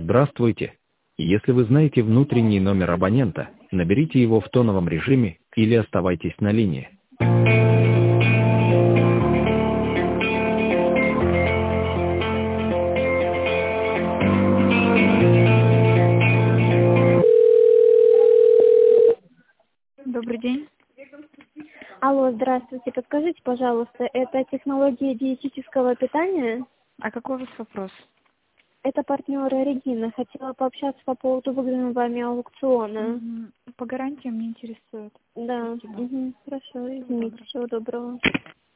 Здравствуйте. Если вы знаете внутренний номер абонента, наберите его в тоновом режиме или оставайтесь на линии. Добрый день. Алло, здравствуйте. Подскажите, пожалуйста, это технология диетического питания? А какой у вас вопрос? Это партнера Регина. Хотела пообщаться по поводу выгодного вами аукциона. По гарантиям не интересует. Да. Спасибо. Хорошо, извините. Всего доброго.